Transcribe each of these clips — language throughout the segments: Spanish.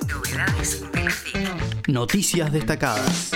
Novedades de la FIC. Noticias destacadas.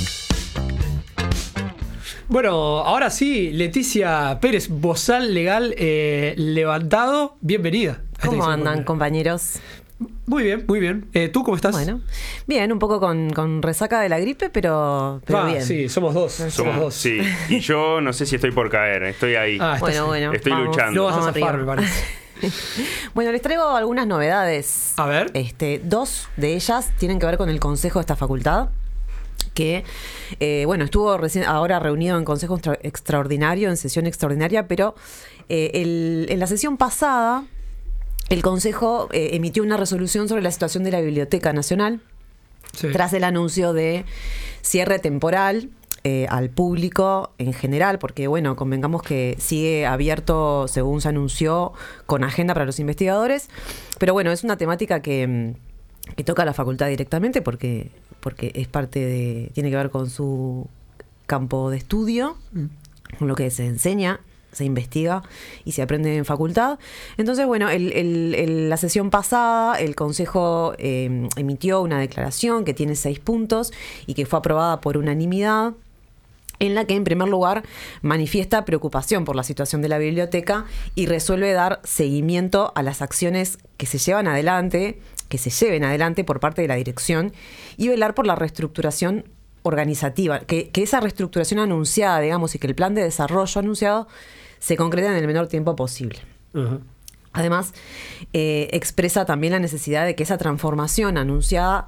Bueno, ahora sí, Leticia Pérez, Bozal Legal Levantado, bienvenida. ¿Cómo andan, compañeros? Muy bien, muy bien. ¿Tú cómo estás? Bueno, bien, un poco con resaca de la gripe, pero bien. Sí, somos dos. Somos dos. Sí, y yo no sé si estoy por caer, estoy ahí. Bueno, estoy vamos, luchando. No vas a vamos zafar, arriba. me parece. Bueno, les traigo algunas novedades. A ver. Dos de ellas tienen que ver con el consejo de esta facultad, que estuvo ahora reunido en consejo extraordinario, en sesión extraordinaria, pero en la sesión pasada el consejo emitió una resolución sobre la situación de la Biblioteca Nacional, Sí. tras el anuncio de cierre temporal al público en general, porque convengamos que sigue abierto, según se anunció, con agenda para los investigadores, pero es una temática que toca a la facultad directamente porque es tiene que ver con su campo de estudio, con lo que se enseña, se investiga y se aprende en facultad. Entonces, la sesión pasada el Consejo emitió una declaración que tiene 6 puntos y que fue aprobada por unanimidad, en la que, en primer lugar, manifiesta preocupación por la situación de la biblioteca y resuelve dar seguimiento a las acciones que se lleven adelante por parte de la dirección y velar por la reestructuración organizativa, que esa reestructuración anunciada, digamos, y que el plan de desarrollo anunciado se concrete en el menor tiempo posible. Uh-huh. Además, expresa también la necesidad de que esa transformación anunciada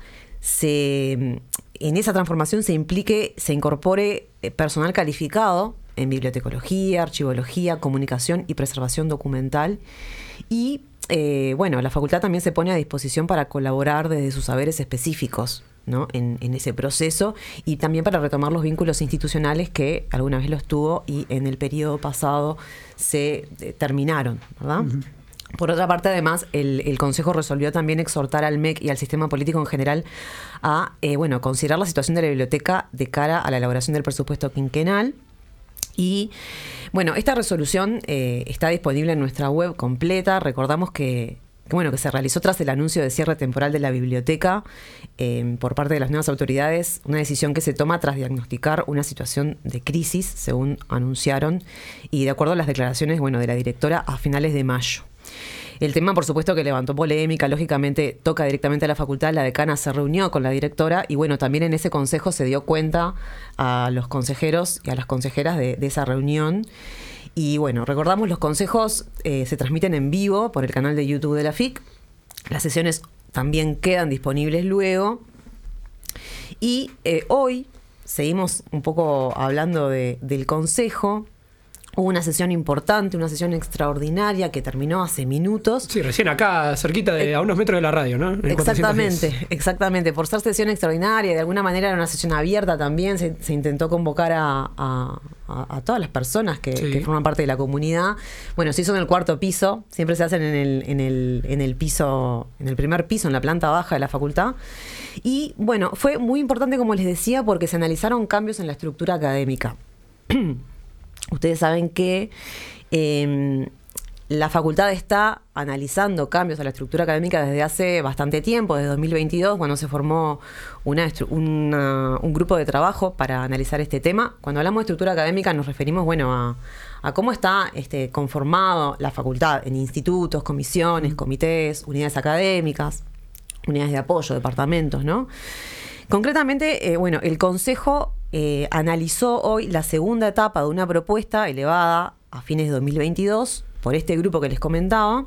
en esa transformación se incorpore personal calificado en bibliotecología, archivología, comunicación y preservación documental. Y la facultad también se pone a disposición para colaborar desde sus saberes específicos, ¿no? en ese proceso, y también para retomar los vínculos institucionales que alguna vez los tuvo y en el periodo pasado se terminaron, ¿verdad? Uh-huh. Por otra parte, además, el Consejo resolvió también exhortar al MEC y al sistema político en general a considerar la situación de la biblioteca de cara a la elaboración del presupuesto quinquenal. Y esta resolución está disponible en nuestra web completa. Recordamos que se realizó tras el anuncio de cierre temporal de la biblioteca por parte de las nuevas autoridades, una decisión que se toma tras diagnosticar una situación de crisis, según anunciaron, y de acuerdo a las declaraciones de la directora a finales de mayo. El tema, por supuesto, que levantó polémica, lógicamente toca directamente a la facultad. La decana se reunió con la directora y también en ese consejo se dio cuenta a los consejeros y a las consejeras de esa reunión. Y recordamos, los consejos se transmiten en vivo por el canal de YouTube de la FIC. Las sesiones también quedan disponibles luego. Y hoy seguimos un poco hablando del consejo. Hubo una sesión importante, una sesión extraordinaria que terminó hace minutos. Sí, recién acá, cerquita a unos metros de la radio, ¿no? Exactamente. Por ser sesión extraordinaria, de alguna manera era una sesión abierta también. Se intentó convocar a todas las personas que forman parte de la comunidad. Se hizo en el 4º piso, siempre se hacen en el piso, en el primer piso, en la planta baja de la facultad. Y fue muy importante, como les decía, porque se analizaron cambios en la estructura académica. Ustedes saben que la facultad está analizando cambios a la estructura académica desde hace bastante tiempo, desde 2022, cuando se formó un grupo de trabajo para analizar este tema. Cuando hablamos de estructura académica nos referimos a cómo está conformado la facultad en institutos, comisiones, comités, unidades académicas, unidades de apoyo, departamentos, ¿no? Concretamente, el Consejo analizó hoy la segunda etapa de una propuesta elevada a fines de 2022 por este grupo que les comentaba.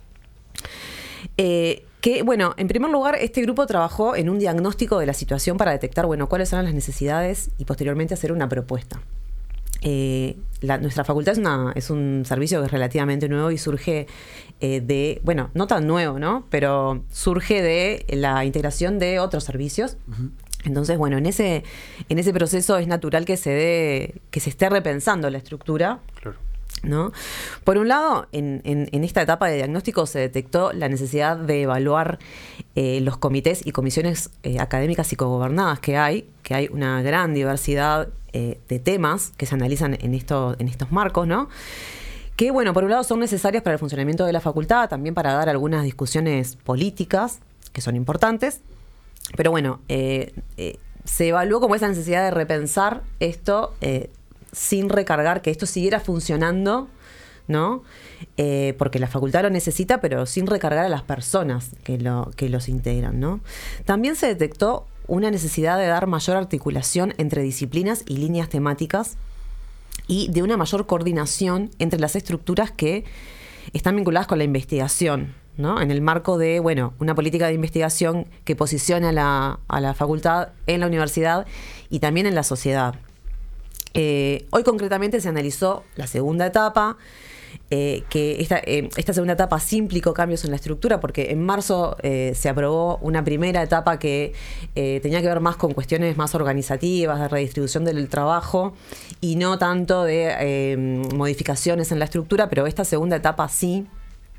En primer lugar, este grupo trabajó en un diagnóstico de la situación para detectar, cuáles eran las necesidades y posteriormente hacer una propuesta. Nuestra facultad es un servicio que es relativamente nuevo y surge no tan nuevo, ¿no? Pero surge de la integración de otros servicios. Uh-huh. Entonces, en ese proceso es natural que se esté repensando la estructura. Claro. ¿No? Por un lado, en esta etapa de diagnóstico se detectó la necesidad de evaluar los comités y comisiones académicas y cogobernadas que hay una gran diversidad de temas que se analizan en estos marcos, ¿no? Que, por un lado son necesarias para el funcionamiento de la facultad, también para dar algunas discusiones políticas que son importantes. Pero bueno, se evaluó como esa necesidad de repensar esto sin recargar, que esto siguiera funcionando, ¿no? Porque la facultad lo necesita, pero sin recargar a las personas que los integran, ¿no? También se detectó una necesidad de dar mayor articulación entre disciplinas y líneas temáticas y de una mayor coordinación entre las estructuras que están vinculadas con la investigación, ¿no? En el marco de, bueno, una política de investigación que posicione a la facultad en la universidad y también en la sociedad. Hoy concretamente se analizó la segunda etapa, que esta segunda etapa sí implicó cambios en la estructura, porque en marzo se aprobó una primera etapa que tenía que ver más con cuestiones más organizativas, de redistribución del trabajo, y no tanto de modificaciones en la estructura, pero esta segunda etapa sí.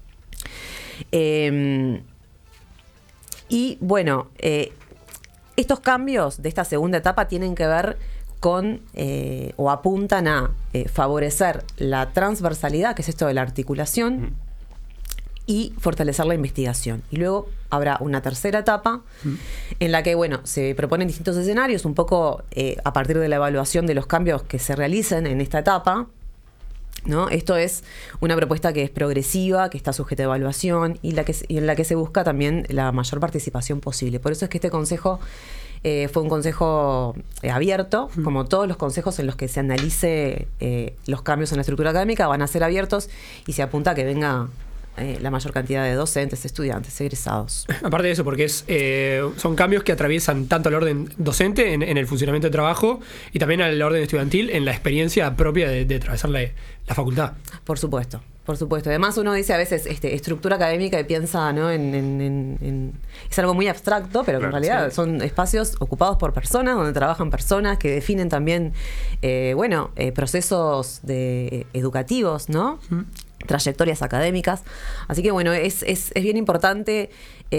Y bueno, estos cambios de esta segunda etapa tienen que ver con o apuntan a favorecer la transversalidad, que es esto de la articulación, y fortalecer la investigación. Y luego habrá una tercera etapa en la que, bueno, se proponen distintos escenarios, un poco a partir de la evaluación de los cambios que se realicen en esta etapa, ¿no? Esto es una propuesta que es progresiva, que está sujeta a evaluación y en la que se busca también la mayor participación posible. Por eso es que este consejo fue un consejo abierto, como todos los consejos en los que se analice los cambios en la estructura académica van a ser abiertos y se apunta a que venga la mayor cantidad de docentes, estudiantes, egresados. Aparte de eso, porque son cambios que atraviesan tanto al orden docente en el funcionamiento de trabajo y también al orden estudiantil en la experiencia propia de atravesar la facultad. Por supuesto. Por supuesto. Además, uno dice a veces estructura académica y piensa, ¿no? Es algo muy abstracto, pero que en realidad son espacios ocupados por personas, donde trabajan personas que definen también, procesos educativos, ¿no? Trayectorias académicas. Así que, bueno, es bien importante.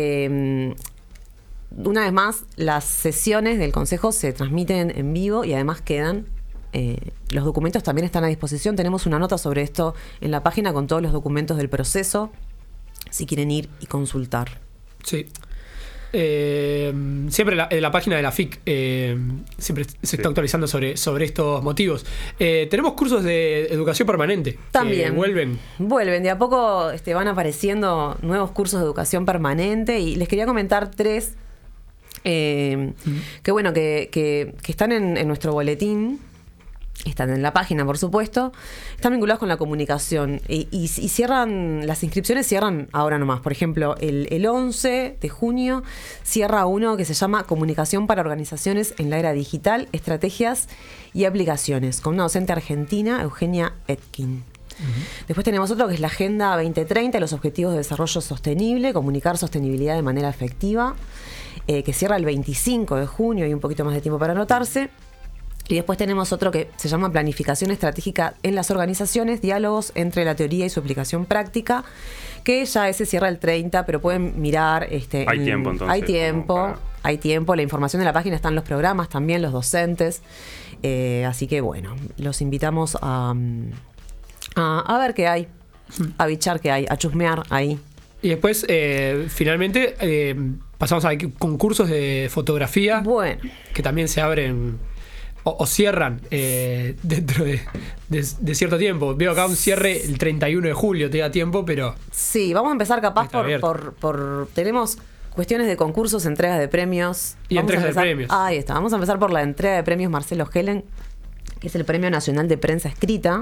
Una vez más, las sesiones del Consejo se transmiten en vivo y además quedan. Los documentos también están a disposición. Tenemos una nota sobre esto en la página con todos los documentos del proceso, si quieren ir y consultar. Sí. Siempre la página de la FIC siempre se está actualizando sobre estos motivos. Tenemos cursos de educación permanente. También vuelven de a poco, van apareciendo nuevos cursos de educación permanente y les quería comentar 3 que bueno, que están en nuestro boletín. Están en la página, por supuesto. Están vinculados con la comunicación. Y cierran, las inscripciones cierran ahora nomás. Por ejemplo, el 11 de junio cierra uno que se llama Comunicación para Organizaciones en la Era Digital, Estrategias y Aplicaciones, con una docente argentina, Eugenia Etkin. Después tenemos otro que es la Agenda 2030, los Objetivos de Desarrollo Sostenible, Comunicar Sostenibilidad de manera efectiva, que cierra el 25 de junio, hay un poquito más de tiempo para anotarse. Y después tenemos otro que se llama Planificación Estratégica en las Organizaciones, Diálogos entre la Teoría y su Aplicación Práctica, que ya ese cierra el 30, pero pueden mirar. Hay tiempo, entonces. Hay tiempo. La información de la página están los programas también, los docentes. Así que, bueno, los invitamos a ver qué hay, a bichar qué hay, a chusmear ahí. Y después, finalmente, pasamos a concursos de fotografía, bueno, que también se abren o cierran dentro de cierto tiempo. Veo acá un cierre el 31 de julio, te da tiempo, pero... Sí, vamos a empezar capaz por tenemos cuestiones de concursos, entregas de premios. Y entregas de premios. Ahí está, vamos a empezar por la entrega de premios Marcelo Helen, que es el Premio Nacional de Prensa Escrita,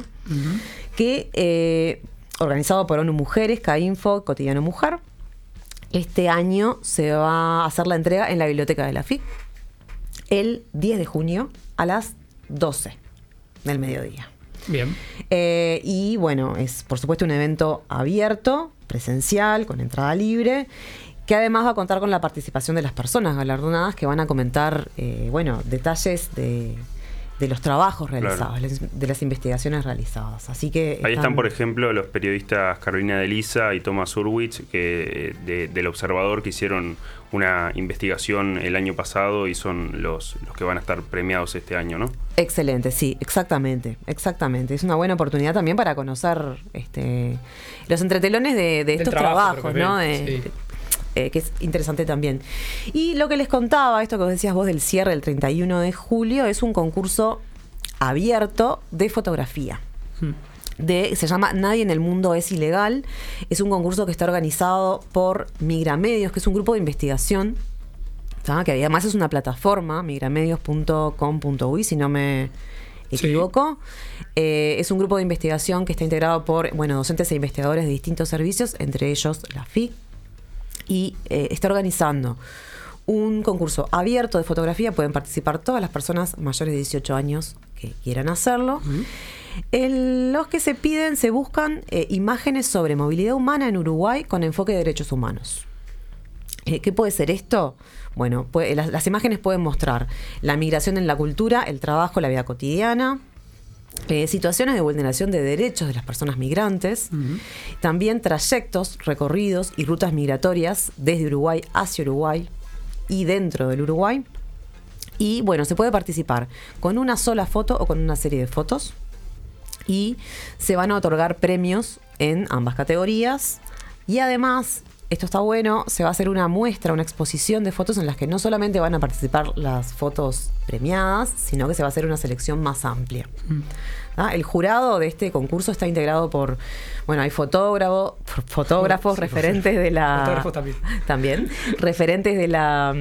que organizado por ONU Mujeres, CAINFO, Cotidiano Mujer. Este año se va a hacer la entrega en la biblioteca de la FIC el 10 de junio a las 12 del mediodía. Bien. Y bueno, es por supuesto un evento abierto, presencial, con entrada libre, que además va a contar con la participación de las personas galardonadas que van a comentar, detalles de los trabajos realizados, claro, de las investigaciones realizadas. Así que ahí están, por ejemplo, los periodistas Carolina de Lisa y Thomas Urwitz, que del Observador, que hicieron una investigación el año pasado y son los que van a estar premiados este año, ¿no? Excelente, sí, exactamente. Es una buena oportunidad también para conocer los entretelones de estos trabajos, ¿no? que es interesante también. Y lo que les contaba, esto que decías vos del cierre el 31 de julio, es un concurso abierto de fotografía. Se llama Nadie en el Mundo es Ilegal. Es un concurso que está organizado por Migramedios, que es un grupo de investigación, ¿sabes? Que además es una plataforma, migramedios.com.uy, si no me equivoco. Es un grupo de investigación que está integrado por docentes e investigadores de distintos servicios, entre ellos la FIC, y está organizando un concurso abierto de fotografía. Pueden participar todas las personas mayores de 18 años que quieran hacerlo. Los que se buscan imágenes sobre movilidad humana en Uruguay con enfoque de derechos humanos. ¿Qué puede ser esto? Bueno, las imágenes pueden mostrar la migración en la cultura, el trabajo, la vida cotidiana, situaciones de vulneración de derechos de las personas migrantes, también trayectos, recorridos y rutas migratorias desde Uruguay hacia Uruguay y dentro del Uruguay. Y se puede participar con una sola foto o con una serie de fotos. Y se van a otorgar premios en ambas categorías. Y además, esto está bueno, se va a hacer una muestra, una exposición de fotos en las que no solamente van a participar las fotos premiadas, sino que se va a hacer una selección más amplia. El jurado de este concurso está integrado por, hay fotógrafos, referentes de la... Fotógrafos también. Referentes de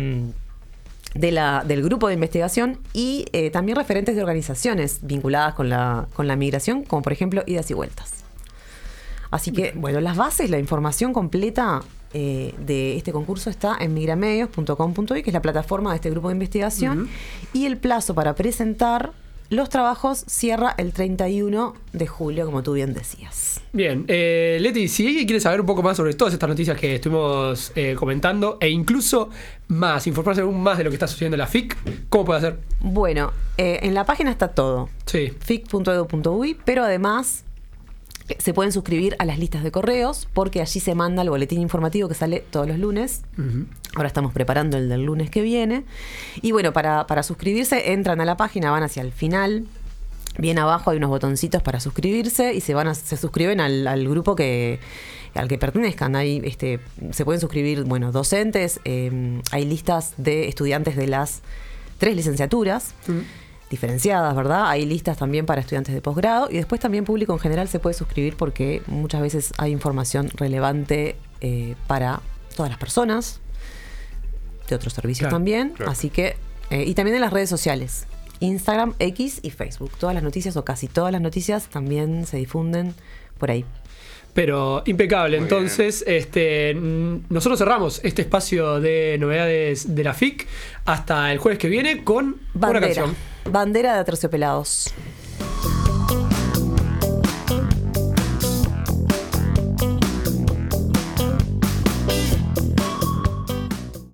del grupo de investigación y también referentes de organizaciones vinculadas con la migración, como por ejemplo Idas y Vueltas. Así que, las bases, la información completa de este concurso está en migramedios.com.uy, que es la plataforma de este grupo de investigación, y el plazo para presentar los trabajos cierra el 31 de julio, como tú bien decías. Bien, Leti, si alguien quiere saber un poco más sobre todas estas noticias que estuvimos comentando, e incluso informarse aún más de lo que está sucediendo en la FIC, ¿cómo puede hacer? Bueno, en la página está todo, sí. fic.edu.uy, pero además se pueden suscribir a las listas de correos, porque allí se manda el boletín informativo que sale todos los lunes. Ahora estamos preparando el del lunes que viene. Y para suscribirse, entran a la página, van hacia el final. Bien abajo hay unos botoncitos para suscribirse y se suscriben al grupo al que pertenezcan. Ahí se pueden suscribir docentes. Hay listas de estudiantes de las 3 licenciaturas. Diferenciadas, ¿verdad? Hay listas también para estudiantes de posgrado, y después también público en general se puede suscribir, porque muchas veces hay información relevante para todas las personas, de otros servicios también. Así que, y también en las redes sociales, Instagram, X y Facebook. Todas las noticias, o casi todas las noticias, también se difunden por ahí. Pero impecable. Muy entonces, nosotros cerramos este espacio de novedades de la FIC hasta el jueves que viene con una canción. Bandera de Aterciopelados.